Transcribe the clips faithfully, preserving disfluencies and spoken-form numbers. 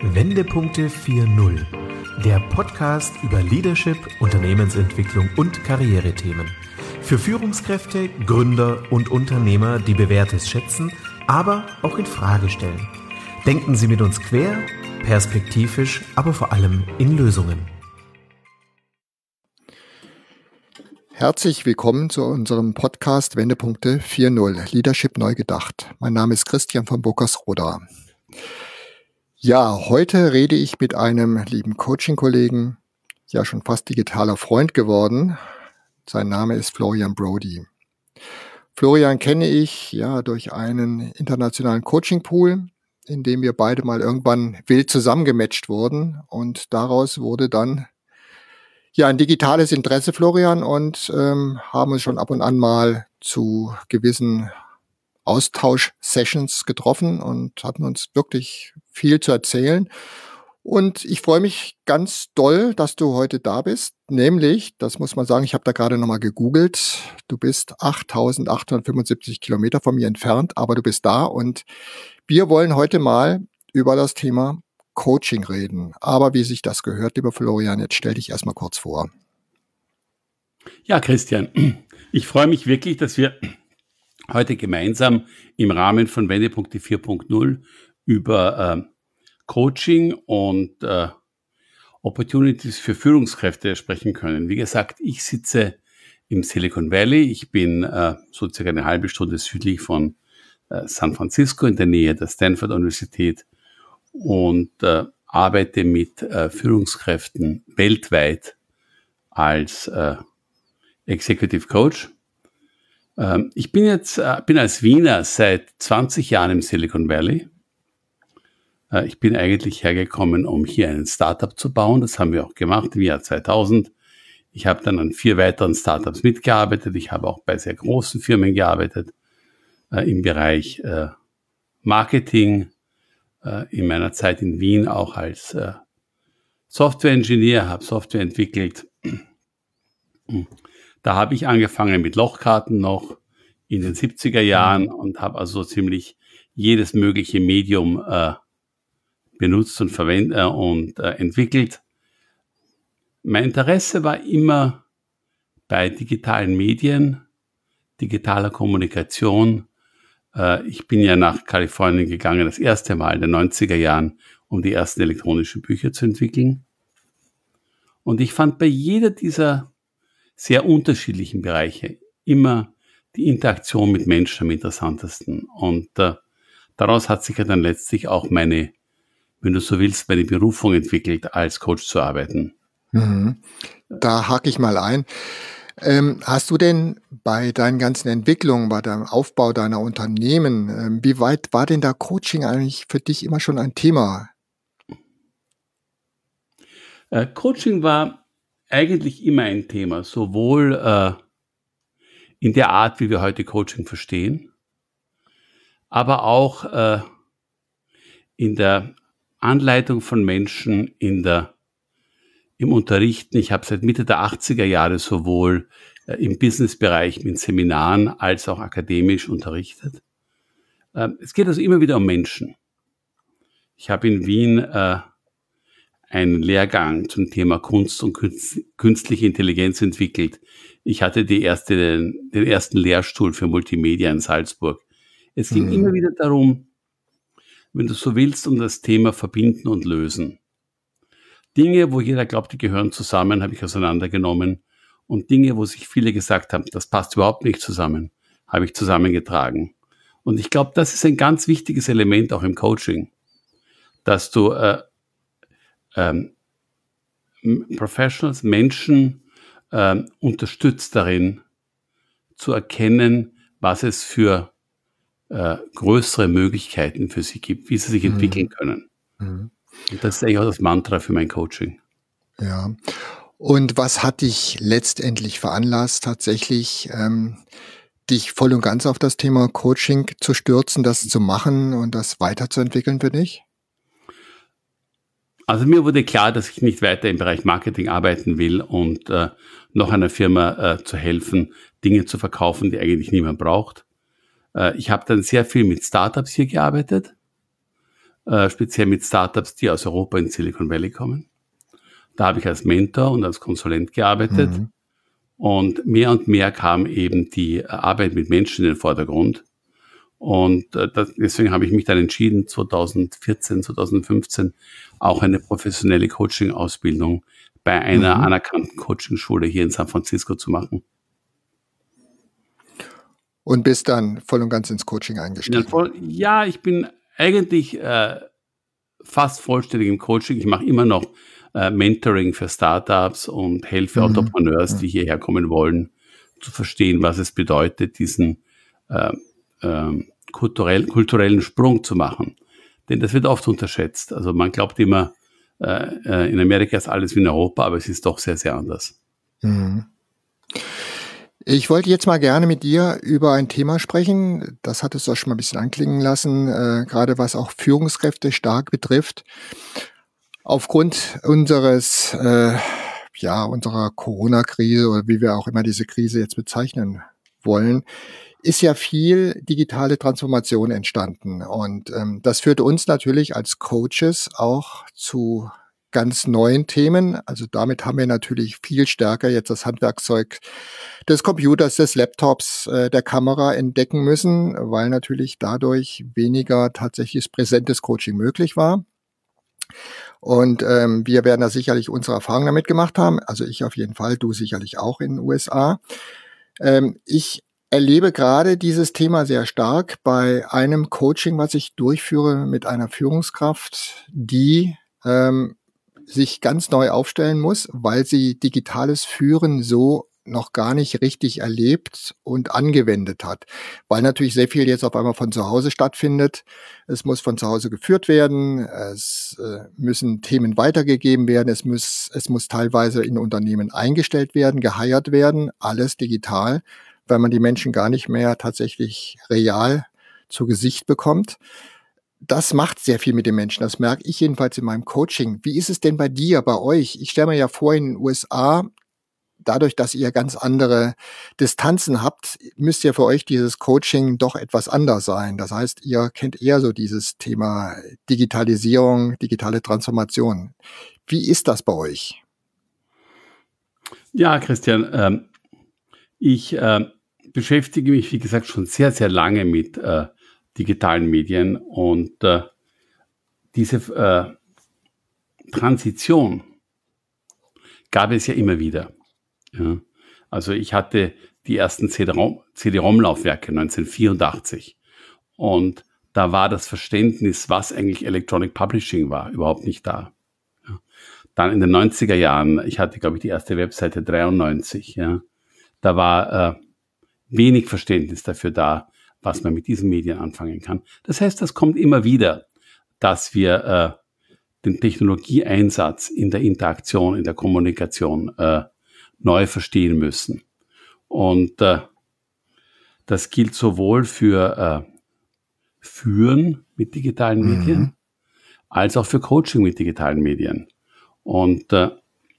Wendepunkte vier Punkt null, der Podcast über Leadership, Unternehmensentwicklung und Karrierethemen. Für Führungskräfte, Gründer und Unternehmer, die Bewährtes schätzen, aber auch in Frage stellen. Denken Sie mit uns quer, perspektivisch, aber vor allem in Lösungen. Herzlich willkommen zu unserem Podcast Wendepunkte vier Punkt null, Leadership neu gedacht. Mein Name ist Christian von Burkersroda. Ja, heute rede ich mit einem lieben Coaching-Kollegen, ja schon fast digitaler Freund geworden. Sein Name ist Florian Brody. Florian kenne ich ja durch einen internationalen Coaching-Pool, in dem wir beide mal irgendwann wild zusammengematcht wurden. Und daraus wurde dann ja ein digitales Interesse, Florian, und ähm, haben uns schon ab und an mal zu gewissen Austausch-Sessions getroffen und hatten uns wirklich viel zu erzählen. Und ich freue mich ganz doll, dass du heute da bist. Nämlich, das muss man sagen, ich habe da gerade nochmal gegoogelt, du bist achttausendachthundertfünfundsiebzig Kilometer von mir entfernt, aber du bist da und wir wollen heute mal über das Thema Coaching reden. Aber wie sich das gehört, lieber Florian, jetzt stell dich erstmal kurz vor. Ja, Christian, ich freue mich wirklich, dass wir heute gemeinsam im Rahmen von Wendepunkte vier Punkt null über äh, Coaching und äh, Opportunities für Führungskräfte sprechen können. Wie gesagt, ich sitze im Silicon Valley. Ich bin äh, so circa eine halbe Stunde südlich von äh, San Francisco in der Nähe der Stanford-Universität und äh, arbeite mit äh, Führungskräften weltweit als äh, Executive Coach. Ähm, ich bin jetzt äh, bin als Wiener seit zwanzig Jahren im Silicon Valley. Äh, ich bin eigentlich hergekommen, um hier einen Startup zu bauen. Das haben wir auch gemacht im Jahr zweitausend. Ich habe dann an vier weiteren Startups mitgearbeitet. Ich habe auch bei sehr großen Firmen gearbeitet äh, im Bereich äh, Marketing. Äh, in meiner Zeit in Wien auch als äh, Software-Engineer, habe Software entwickelt. Da habe ich angefangen mit Lochkarten noch in den siebziger Jahren und habe also ziemlich jedes mögliche Medium äh, benutzt und verwendet äh, und äh, entwickelt. Mein Interesse war immer bei digitalen Medien, digitaler Kommunikation. Äh, ich bin ja nach Kalifornien gegangen, das erste Mal in den neunziger Jahren, um die ersten elektronischen Bücher zu entwickeln. Und ich fand bei jeder dieser sehr unterschiedlichen Bereiche immer die Interaktion mit Menschen am interessantesten. Und äh, daraus hat sich ja dann letztlich auch meine, wenn du so willst, meine Berufung entwickelt, als Coach zu arbeiten. Mhm. Da hake ich mal ein. Ähm, hast du denn bei deinen ganzen Entwicklungen, bei deinem Aufbau deiner Unternehmen, ähm, wie weit war denn da Coaching eigentlich für dich immer schon ein Thema? Äh, Coaching war eigentlich immer ein Thema, sowohl äh, in der Art, wie wir heute Coaching verstehen, aber auch äh, in der Anleitung von Menschen, in der, im Unterrichten. Ich habe seit Mitte der achtziger Jahre sowohl äh, im Businessbereich mit Seminaren als auch akademisch unterrichtet. Äh, es geht also immer wieder um Menschen. Ich habe in Wien äh, einen Lehrgang zum Thema Kunst und künstliche Intelligenz entwickelt. Ich hatte die erste, den, den ersten Lehrstuhl für Multimedia in Salzburg. Es ging mhm. immer wieder darum, wenn du so willst, um das Thema Verbinden und Lösen. Dinge, wo jeder glaubt, die gehören zusammen, habe ich auseinandergenommen. Und Dinge, wo sich viele gesagt haben, das passt überhaupt nicht zusammen, habe ich zusammengetragen. Und ich glaube, das ist ein ganz wichtiges Element auch im Coaching, dass du äh, Ähm, Professionals, Menschen ähm, unterstützt darin, zu erkennen, was es für äh, größere Möglichkeiten für sie gibt, wie sie sich mhm. entwickeln können. Mhm. Und das ist eigentlich auch das Mantra für mein Coaching. Ja. Und was hat dich letztendlich veranlasst, tatsächlich ähm, dich voll und ganz auf das Thema Coaching zu stürzen, das zu machen und das weiterzuentwickeln für dich? Also mir wurde klar, dass ich nicht weiter im Bereich Marketing arbeiten will und äh, noch einer Firma äh, zu helfen, Dinge zu verkaufen, die eigentlich niemand braucht. Äh, ich habe dann sehr viel mit Startups hier gearbeitet, äh, speziell mit Startups, die aus Europa in Silicon Valley kommen. Da habe ich als Mentor und als Konsulent gearbeitet. Mhm. Und mehr und mehr kam eben die Arbeit mit Menschen in den Vordergrund. Und äh, das, deswegen habe ich mich dann entschieden, zwanzig vierzehn, zwanzig fünfzehn auch eine professionelle Coaching-Ausbildung bei einer mhm. anerkannten Coaching-Schule hier in San Francisco zu machen. Und bist dann voll und ganz ins Coaching eingestiegen? Voll, ja, ich bin eigentlich äh, fast vollständig im Coaching. Ich mache immer noch äh, Mentoring für Startups und helfe mhm. Entrepreneurs, die hierher kommen wollen, zu verstehen, was es bedeutet, diesen äh, äh, kulturell, kulturellen Sprung zu machen. Denn das wird oft unterschätzt. Also man glaubt immer, äh, in Amerika ist alles wie in Europa, aber es ist doch sehr, sehr anders. Mhm. Ich wollte jetzt mal gerne mit dir über ein Thema sprechen. Das hattest du auch schon mal ein bisschen anklingen lassen, äh, gerade was auch Führungskräfte stark betrifft. Aufgrund unseres, äh, ja, unserer Corona-Krise oder wie wir auch immer diese Krise jetzt bezeichnen wollen, ist ja viel digitale Transformation entstanden. Und ähm, das führt uns natürlich als Coaches auch zu ganz neuen Themen. Also damit haben wir natürlich viel stärker jetzt das Handwerkszeug des Computers, des Laptops, äh, der Kamera entdecken müssen, weil natürlich dadurch weniger tatsächlich präsentes Coaching möglich war. Und ähm, wir werden da sicherlich unsere Erfahrungen damit gemacht haben. Also ich auf jeden Fall, du sicherlich auch in den U S A. Ähm, ich erlebe gerade dieses Thema sehr stark bei einem Coaching, was ich durchführe mit einer Führungskraft, die ähm, sich ganz neu aufstellen muss, weil sie digitales Führen so noch gar nicht richtig erlebt und angewendet hat. Weil natürlich sehr viel jetzt auf einmal von zu Hause stattfindet. Es muss von zu Hause geführt werden. Es äh, müssen Themen weitergegeben werden. Es muss, es muss teilweise in Unternehmen eingestellt werden, geheiert werden. Alles digital, weil man die Menschen gar nicht mehr tatsächlich real zu Gesicht bekommt. Das macht sehr viel mit den Menschen. Das merke ich jedenfalls in meinem Coaching. Wie ist es denn bei dir, bei euch? Ich stelle mir ja vor, in den U S A, dadurch, dass ihr ganz andere Distanzen habt, müsst ja für euch dieses Coaching doch etwas anders sein. Das heißt, ihr kennt eher so dieses Thema Digitalisierung, digitale Transformation. Wie ist das bei euch? Ja, Christian, ähm, ich äh, beschäftige mich, wie gesagt, schon sehr, sehr lange mit äh, digitalen Medien und äh, diese äh, Transition gab es ja immer wieder. Ja. Also ich hatte die ersten C D-ROM-Laufwerke neunzehnhundertvierundachtzig und da war das Verständnis, was eigentlich Electronic Publishing war, überhaupt nicht da. Ja. Dann in den neunziger Jahren, ich hatte, glaube ich, die erste Webseite dreiundneunzig, ja, da war äh, wenig Verständnis dafür da, was man mit diesen Medien anfangen kann. Das heißt, das kommt immer wieder, dass wir äh, den Technologieeinsatz in der Interaktion, in der Kommunikation äh, neu verstehen müssen. Und äh, das gilt sowohl für äh, Führen mit digitalen mhm. Medien, als auch für Coaching mit digitalen Medien. Und äh,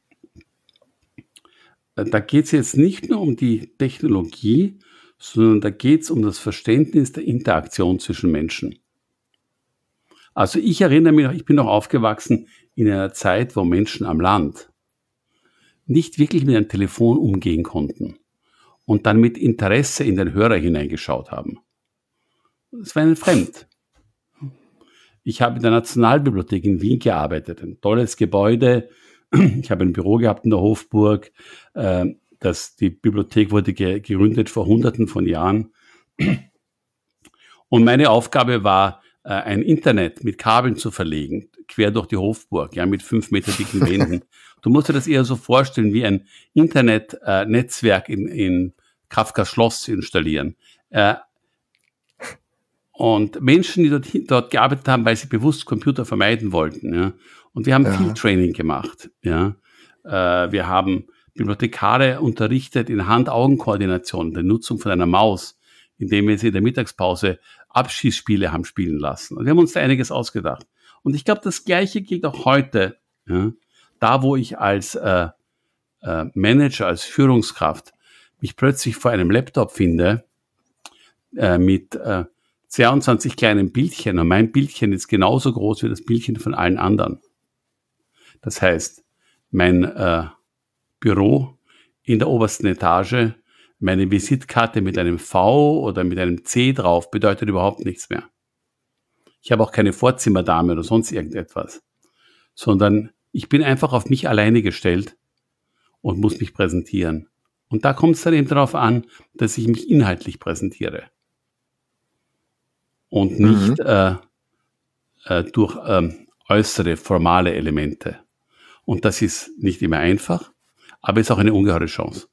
da geht es jetzt nicht nur um die Technologie, sondern da geht es um das Verständnis der Interaktion zwischen Menschen. Also ich erinnere mich noch, ich bin noch aufgewachsen in einer Zeit, wo Menschen am Land nicht wirklich mit einem Telefon umgehen konnten und dann mit Interesse in den Hörer hineingeschaut haben. Das war ihnen fremd. Ich habe in der Nationalbibliothek in Wien gearbeitet, ein tolles Gebäude. Ich habe ein Büro gehabt in der Hofburg. Das, die Bibliothek wurde ge- gegründet vor Hunderten von Jahren. Und meine Aufgabe war, ein Internet mit Kabeln zu verlegen, quer durch die Hofburg, ja, mit fünf Meter dicken Wänden. Du musst dir das eher so vorstellen, wie ein Internetnetzwerk äh, in, in Kafkas Schloss zu installieren. Äh, und Menschen, die dort, dort gearbeitet haben, weil sie bewusst Computer vermeiden wollten. Ja. Und wir haben ja. viel Training gemacht. Ja. Äh, wir haben Bibliothekare unterrichtet in Hand-Augen-Koordination, der Nutzung von einer Maus, indem wir sie in der Mittagspause Abschießspiele haben spielen lassen. Und wir haben uns da einiges ausgedacht. Und ich glaube, das Gleiche gilt auch heute. Ja, da, wo ich als äh, äh, Manager, als Führungskraft mich plötzlich vor einem Laptop finde, äh, mit äh, zweiundzwanzig kleinen Bildchen und mein Bildchen ist genauso groß wie das Bildchen von allen anderen. Das heißt, mein äh, Büro in der obersten Etage, meine Visitkarte mit einem V oder mit einem C drauf bedeutet überhaupt nichts mehr. Ich habe auch keine Vorzimmerdame oder sonst irgendetwas, sondern ich bin einfach auf mich alleine gestellt und muss mich präsentieren. Und da kommt es dann eben darauf an, dass ich mich inhaltlich präsentiere und nicht mhm. äh, äh, durch ähm, äußere, formale Elemente. Und das ist nicht immer einfach, aber ist auch eine ungeheure Chance.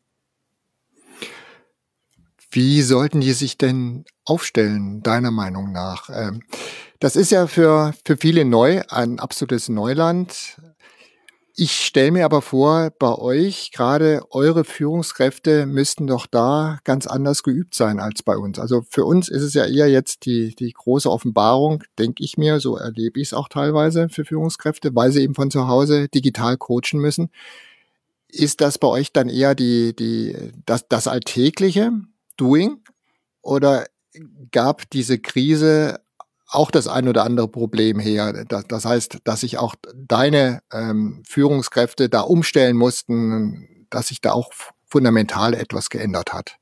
Wie sollten die sich denn aufstellen, deiner Meinung nach? Das ist ja für, für viele neu, ein absolutes Neuland. Ich stelle mir aber vor, bei euch, gerade eure Führungskräfte müssten doch da ganz anders geübt sein als bei uns. Also für uns ist es ja eher jetzt die, die große Offenbarung, denke ich mir, so erlebe ich es auch teilweise für Führungskräfte, weil sie eben von zu Hause digital coachen müssen. Ist das bei euch dann eher die, die, das, das alltägliche Doing oder gab diese Krise auch das ein oder andere Problem her? Das, das heißt, dass sich auch deine ähm, Führungskräfte da umstellen mussten, dass sich da auch fundamental etwas geändert hat?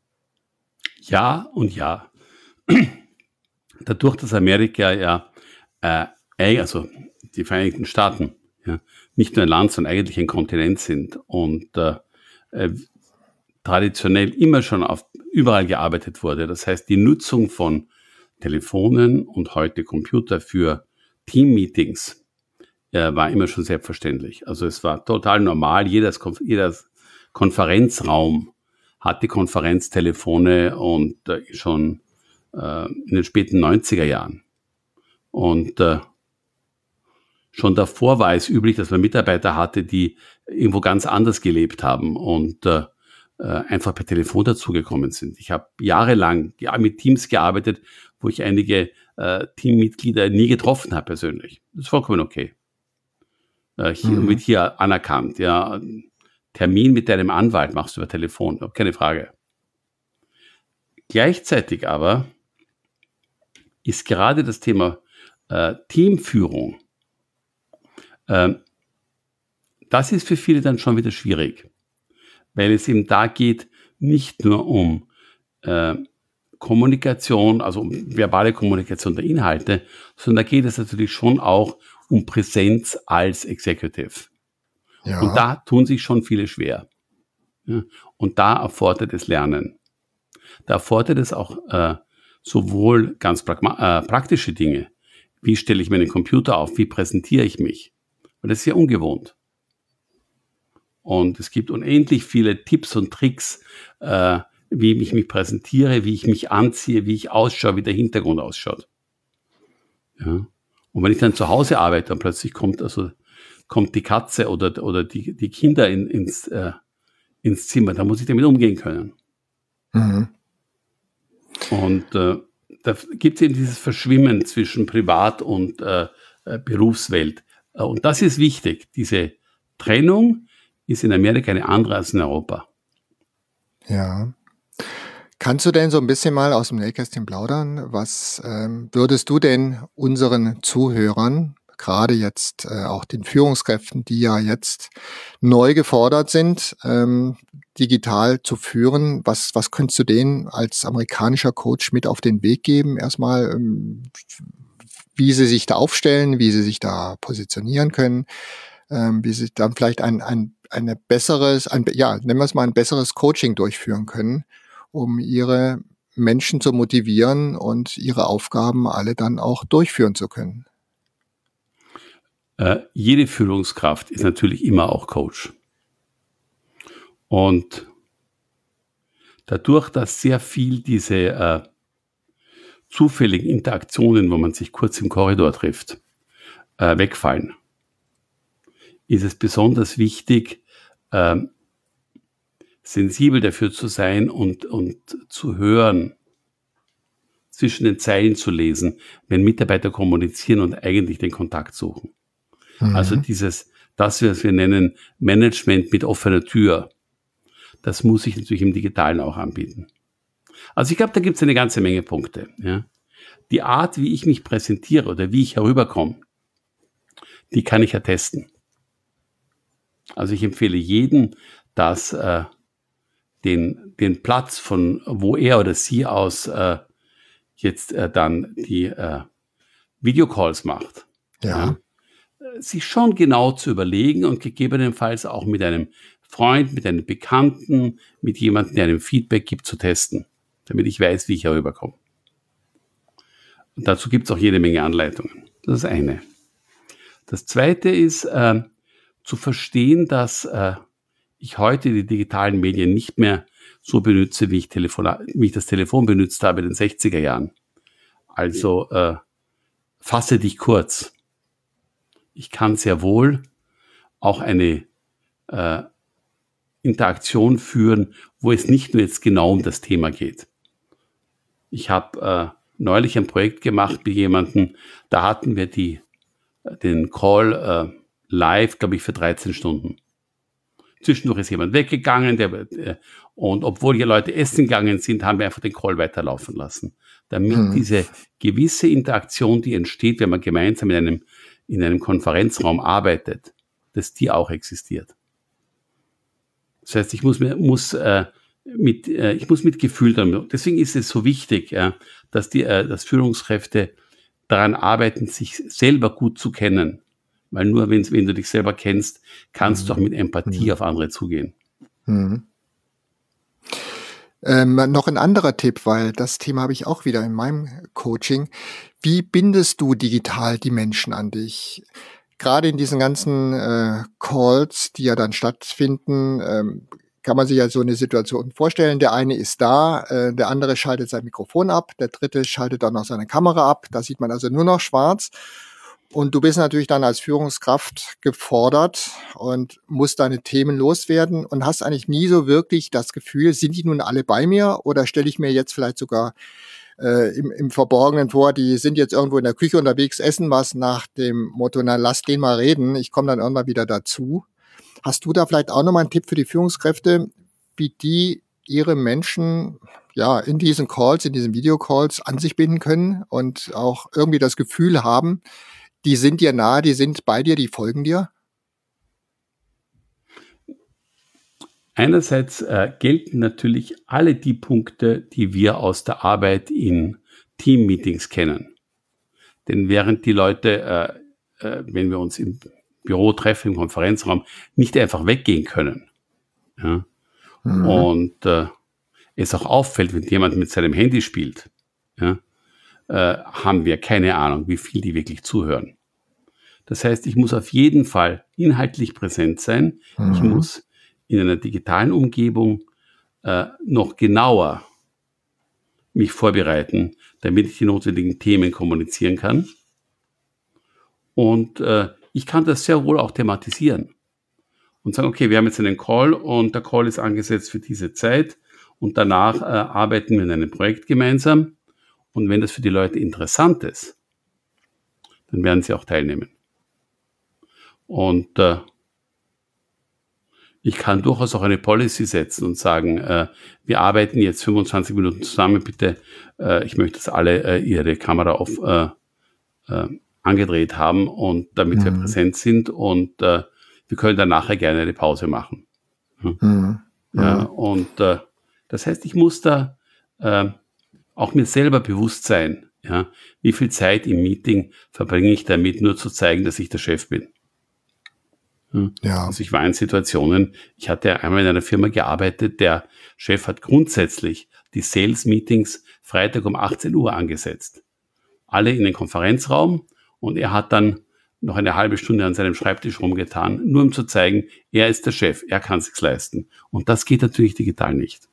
Ja und ja. Dadurch, dass Amerika ja, äh, also die Vereinigten Staaten, ja, nicht nur ein Land, sondern eigentlich ein Kontinent sind und äh, äh, traditionell immer schon auf überall gearbeitet wurde. Das heißt, die Nutzung von Telefonen und heute Computer für Team-Meetings äh, war immer schon selbstverständlich. Also es war total normal. Jedes, jeder Konferenzraum hatte Konferenztelefone und äh, schon äh, in den späten neunziger Jahren. Und äh, schon davor war es üblich, dass man Mitarbeiter hatte, die irgendwo ganz anders gelebt haben und äh, einfach per Telefon dazugekommen sind. Ich habe jahrelang ja, mit Teams gearbeitet, wo ich einige äh, Teammitglieder nie getroffen habe persönlich. Das ist vollkommen okay. Äh, hier, mhm. Wird hier anerkannt. Ja, Termin mit deinem Anwalt machst du über Telefon, keine Frage. Gleichzeitig aber ist gerade das Thema äh, Teamführung, äh, das ist für viele dann schon wieder schwierig. Weil es eben da geht, nicht nur um äh, Kommunikation, also um verbale Kommunikation der Inhalte, sondern da geht es natürlich schon auch um Präsenz als Executive. Ja. Und da tun sich schon viele schwer. Ja. Und da erfordert es Lernen. Da erfordert es auch äh, sowohl ganz pragma- äh, praktische Dinge, wie stelle ich meinen Computer auf, wie präsentiere ich mich, weil das ist ja ungewohnt. Und es gibt unendlich viele Tipps und Tricks, äh, wie ich mich präsentiere, wie ich mich anziehe, wie ich ausschaue, wie der Hintergrund ausschaut. Ja. Und wenn ich dann zu Hause arbeite und plötzlich kommt also kommt die Katze oder, oder die, die Kinder in, ins, äh, ins Zimmer, dann muss ich damit umgehen können. Mhm. Und äh, da gibt es eben dieses Verschwimmen zwischen Privat- und äh, Berufswelt. Und das ist wichtig, diese Trennung ist in Amerika eine andere als in Europa. Ja. Kannst du denn so ein bisschen mal aus dem Nähkästchen plaudern? Was ähm, würdest du denn unseren Zuhörern, gerade jetzt äh, auch den Führungskräften, die ja jetzt neu gefordert sind, ähm, digital zu führen, was, was könntest du denen als amerikanischer Coach mit auf den Weg geben? Erstmal, ähm, wie sie sich da aufstellen, wie sie sich da positionieren können, ähm, wie sie dann vielleicht ein, ein eine besseres, ein, ja, nennen wir es mal ein besseres Coaching durchführen können, um ihre Menschen zu motivieren und ihre Aufgaben alle dann auch durchführen zu können. Äh, jede Führungskraft ist natürlich immer auch Coach. Und dadurch, dass sehr viel diese äh, zufälligen Interaktionen, wo man sich kurz im Korridor trifft, äh, wegfallen, ist es besonders wichtig, äh, sensibel dafür zu sein und, und zu hören, zwischen den Zeilen zu lesen, wenn Mitarbeiter kommunizieren und eigentlich den Kontakt suchen. Mhm. Also dieses, das, was wir nennen Management mit offener Tür, das muss ich natürlich im Digitalen auch anbieten. Also ich glaube, da gibt es eine ganze Menge Punkte. Ja. Die Art, wie ich mich präsentiere oder wie ich herüberkomme, die kann ich ja testen. Also ich empfehle jedem, dass äh, den, den Platz, von wo er oder sie aus äh, jetzt äh, dann die äh, Videocalls macht, Ja. ja, sich schon genau zu überlegen und gegebenenfalls auch mit einem Freund, mit einem Bekannten, mit jemandem, der einem Feedback gibt, zu testen, damit ich weiß, wie ich herüberkomme. Und dazu gibt es auch jede Menge Anleitungen. Das ist das eine. Das zweite ist, äh, zu verstehen, dass äh, ich heute die digitalen Medien nicht mehr so benutze, wie ich, Telefon, wie ich das Telefon benutzt habe in den sechziger Jahren. Also äh, fasse dich kurz. Ich kann sehr wohl auch eine äh, Interaktion führen, wo es nicht nur jetzt genau um das Thema geht. Ich habe äh, neulich ein Projekt gemacht mit jemandem, da hatten wir die, den Call äh, live, glaube ich, für dreizehn Stunden. Zwischendurch ist jemand weggegangen, der, äh, und obwohl hier Leute essen gegangen sind, haben wir einfach den Call weiterlaufen lassen. Damit hm. diese gewisse Interaktion, die entsteht, wenn man gemeinsam in einem, in einem Konferenzraum arbeitet, dass die auch existiert. Das heißt, ich muss, muss, äh, mit, äh, ich muss mit Gefühl damit. Deswegen ist es so wichtig, äh, dass, die, äh, dass Führungskräfte daran arbeiten, sich selber gut zu kennen. Weil nur wenn, wenn du dich selber kennst, kannst mhm. du auch mit Empathie mhm. auf andere zugehen. Mhm. Ähm, noch ein anderer Tipp, weil das Thema habe ich auch wieder in meinem Coaching. Wie bindest du digital die Menschen an dich? Gerade in diesen ganzen äh, Calls, die ja dann stattfinden, ähm, kann man sich ja so eine Situation vorstellen. Der eine ist da, äh, der andere schaltet sein Mikrofon ab, der dritte schaltet dann noch seine Kamera ab. Da sieht man also nur noch schwarz. Und du bist natürlich dann als Führungskraft gefordert und musst deine Themen loswerden und hast eigentlich nie so wirklich das Gefühl, sind die nun alle bei mir oder stelle ich mir jetzt vielleicht sogar äh, im, im Verborgenen vor, die sind jetzt irgendwo in der Küche unterwegs, essen was nach dem Motto, na lass den mal reden, ich komme dann irgendwann wieder dazu. Hast du da vielleicht auch nochmal einen Tipp für die Führungskräfte, wie die ihre Menschen ja in diesen Calls, in diesen Videocalls an sich binden können und auch irgendwie das Gefühl haben, die sind dir nahe, die sind bei dir, die folgen dir? Einerseits äh, gelten natürlich alle die Punkte, die wir aus der Arbeit in Teammeetings kennen. Denn während die Leute, äh, äh, wenn wir uns im Büro treffen, im Konferenzraum, nicht einfach weggehen können. Ja? Mhm. Und äh, es auch auffällt, wenn jemand mit seinem Handy spielt, ja, äh, haben wir keine Ahnung, wie viel die wirklich zuhören. Das heißt, ich muss auf jeden Fall inhaltlich präsent sein. Mhm. Ich muss in einer digitalen Umgebung äh, noch genauer mich vorbereiten, damit ich die notwendigen Themen kommunizieren kann. Und äh, ich kann das sehr wohl auch thematisieren und sagen, okay, wir haben jetzt einen Call und der Call ist angesetzt für diese Zeit und danach äh, arbeiten wir in einem Projekt gemeinsam. Und wenn das für die Leute interessant ist, dann werden sie auch teilnehmen. Und äh, ich kann durchaus auch eine Policy setzen und sagen, äh, wir arbeiten jetzt fünfundzwanzig Minuten zusammen, bitte, äh, ich möchte, dass alle äh, ihre Kamera auf, äh, äh, angedreht haben und damit mhm. wir präsent sind und äh, wir können dann nachher gerne eine Pause machen. Hm? Mhm. Ja, und äh, das heißt, ich muss da äh, auch mir selber bewusst sein, ja, wie viel Zeit im Meeting verbringe ich damit, nur zu zeigen, dass ich der Chef bin. Hm? Ja. Also ich war in Situationen, ich hatte einmal in einer Firma gearbeitet, der Chef hat grundsätzlich die Sales-Meetings Freitag um achtzehn Uhr angesetzt. Alle in den Konferenzraum und er hat dann noch eine halbe Stunde an seinem Schreibtisch rumgetan, nur um zu zeigen, er ist der Chef, er kann es sich leisten. Und das geht natürlich digital nicht.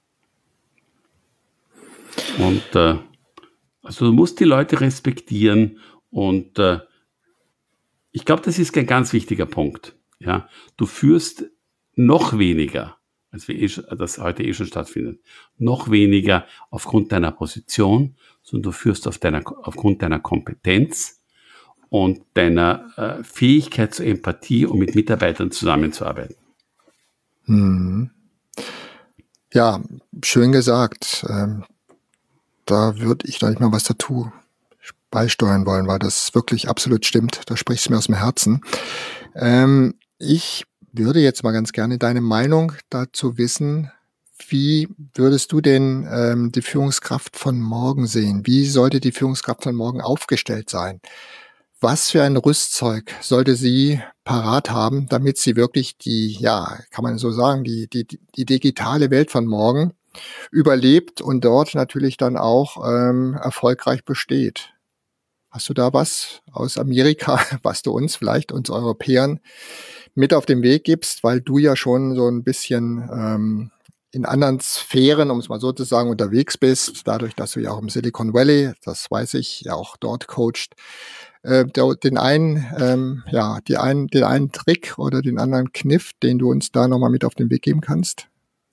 Und äh, also du musst die Leute respektieren und äh, ich glaube, das ist ein ganz wichtiger Punkt. Ja, du führst noch weniger, als wir eh, das heute eh schon stattfindet, noch weniger aufgrund deiner Position, sondern du führst auf deiner, aufgrund deiner Kompetenz und deiner äh, Fähigkeit zur Empathie, um mit Mitarbeitern zusammenzuarbeiten. Hm. Ja, schön gesagt. Ähm, da würde ich noch nicht mal was dazu beisteuern wollen, weil das wirklich absolut stimmt. Da sprichst du mir aus dem Herzen. Ähm, ich würde jetzt mal ganz gerne deine Meinung dazu wissen. Wie würdest du denn ähm, die Führungskraft von morgen sehen? Wie sollte die Führungskraft von morgen aufgestellt sein? Was für ein Rüstzeug sollte sie parat haben, damit sie wirklich die, ja, kann man so sagen, die, die, die digitale Welt von morgen überlebt und dort natürlich dann auch ähm, erfolgreich besteht? Hast du da was aus Amerika, was du uns vielleicht, uns Europäern, mit auf den Weg gibst, weil du ja schon so ein bisschen ähm, in anderen Sphären, um es mal so zu sagen, unterwegs bist, dadurch, dass du ja auch im Silicon Valley, das weiß ich, ja auch dort coacht, äh, der, den einen, ähm, ja, die einen, den einen Trick oder den anderen Kniff, den du uns da nochmal mit auf den Weg geben kannst?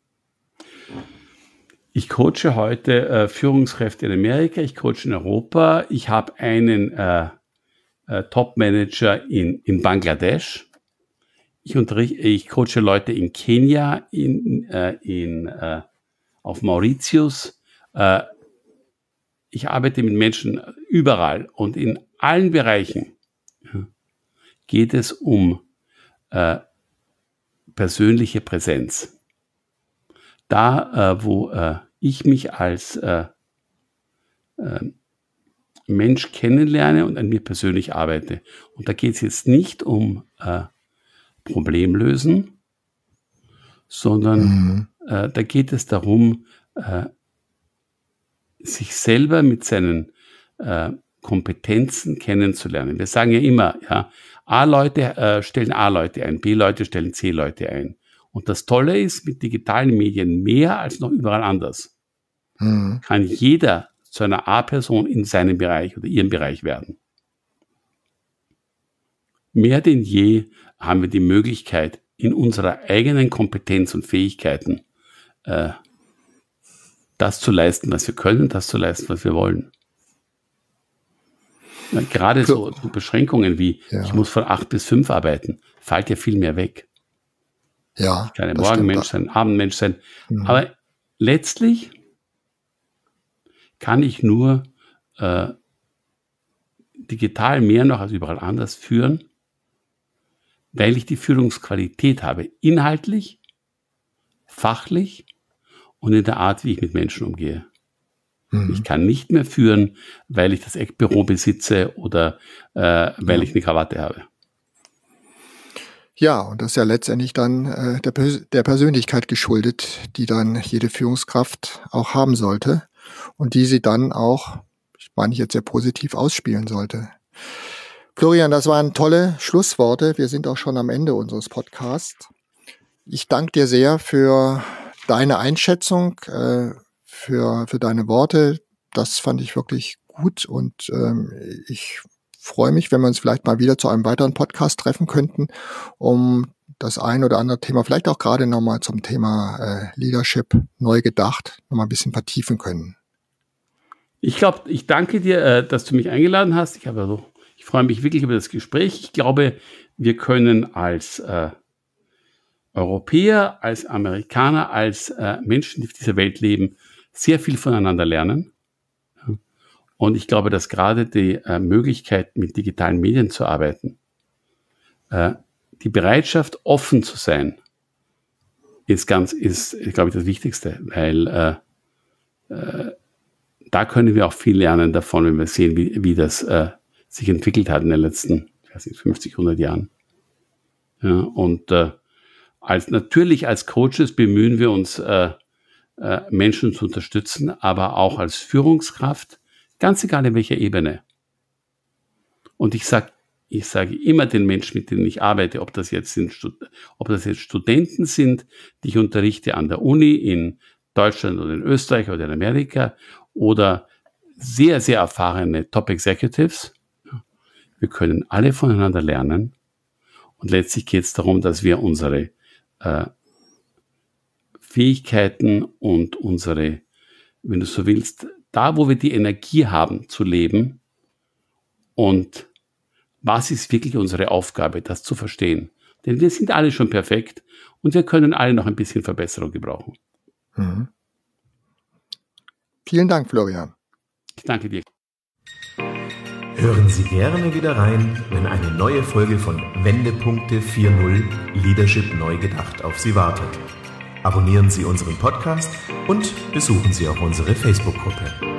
Ich coache heute äh, Führungskräfte in Amerika, ich coache in Europa, ich habe einen äh, äh, Top-Manager in, in Bangladesch, ich, unterricht, ich coache Leute in Kenia, in, äh, in, äh, auf Mauritius, äh, ich arbeite mit Menschen überall und in allen Bereichen ja, geht es um äh, persönliche Präsenz. Da, äh, wo äh, ich mich als äh, äh, Mensch kennenlerne und an mir persönlich arbeite. Und da geht es jetzt nicht um äh, Problemlösen, sondern mhm. äh, da geht es darum, äh, sich selber mit seinen äh, Kompetenzen kennenzulernen. Wir sagen ja immer, ja, A-Leute äh, stellen A-Leute ein, B-Leute stellen C-Leute ein. Und das Tolle ist, mit digitalen Medien mehr als noch überall anders, mhm. kann jeder zu einer A-Person in seinem Bereich oder ihrem Bereich werden. Mehr denn je haben wir die Möglichkeit, in unserer eigenen Kompetenz und Fähigkeiten äh, das zu leisten, was wir können, das zu leisten, was wir wollen. Na, gerade so, so Beschränkungen wie, ja. ich muss von acht bis fünf arbeiten, fällt ja viel mehr weg. Ja, ich kann ein Morgenmensch sein, Abendmensch sein. Mhm. Aber letztlich kann ich nur äh, digital mehr noch als überall anders führen, weil ich die Führungsqualität habe, inhaltlich, fachlich und in der Art, wie ich mit Menschen umgehe. Mhm. Ich kann nicht mehr führen, weil ich das Eckbüro besitze oder äh, weil ja. ich eine Krawatte habe. Ja, und das ist ja letztendlich dann äh, der, der Persönlichkeit geschuldet, die dann jede Führungskraft auch haben sollte und die sie dann auch, ich meine, jetzt sehr positiv ausspielen sollte. Florian, das waren tolle Schlussworte. Wir sind auch schon am Ende unseres Podcasts. Ich danke dir sehr für deine Einschätzung, äh, für, für deine Worte. Das fand ich wirklich gut und ähm, ich freue mich, wenn wir uns vielleicht mal wieder zu einem weiteren Podcast treffen könnten, um das ein oder andere Thema, vielleicht auch gerade nochmal zum Thema äh, Leadership neu gedacht, nochmal ein bisschen vertiefen können. Ich glaube, ich danke dir, äh, dass du mich eingeladen hast. Ich habe also, ich freue mich wirklich über das Gespräch. Ich glaube, wir können als äh, Europäer, als Amerikaner, als äh, Menschen, die auf dieser Welt leben, sehr viel voneinander lernen. Und ich glaube, dass gerade die äh, Möglichkeit, mit digitalen Medien zu arbeiten, äh, die Bereitschaft, offen zu sein, ist ganz, ist, glaube ich, das Wichtigste, weil äh, äh, da können wir auch viel lernen davon, wenn wir sehen, wie, wie das äh, sich entwickelt hat in den letzten, ich weiß nicht, fünfzig, hundert Jahren. Ja, und äh, als, natürlich als Coaches bemühen wir uns, äh, äh, Menschen zu unterstützen, aber auch als Führungskraft, ganz egal in welcher Ebene. Und ich sage ich sage immer den Menschen, mit denen ich arbeite, ob das jetzt sind, ob das jetzt Studenten sind, die ich unterrichte an der Uni in Deutschland oder in Österreich oder in Amerika oder sehr, sehr erfahrene Top Executives. Wir können alle voneinander lernen. Und letztlich geht es darum, dass wir unsere äh, Fähigkeiten und unsere, wenn du so willst, da, wo wir die Energie haben zu leben und was ist wirklich unsere Aufgabe, das zu verstehen. Denn wir sind alle schon perfekt und wir können alle noch ein bisschen Verbesserung gebrauchen. Mhm. Vielen Dank, Florian. Ich danke dir. Hören Sie gerne wieder rein, wenn eine neue Folge von Wendepunkte vier null Leadership neu gedacht auf Sie wartet. Abonnieren Sie unseren Podcast und besuchen Sie auch unsere Facebook-Gruppe.